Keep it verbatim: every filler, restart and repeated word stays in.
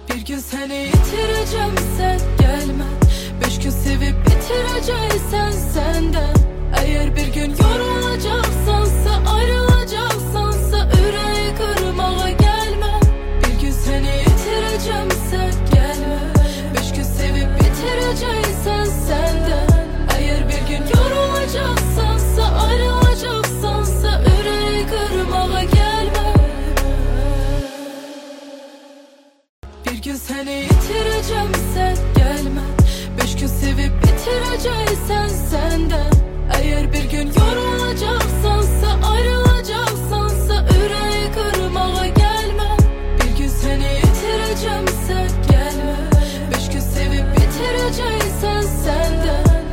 Bir gün seni yitireceğim, sen gelme. Beş gün sevip bitireceksen senden. Eğer bir gün yorulacaksansa ayrıl.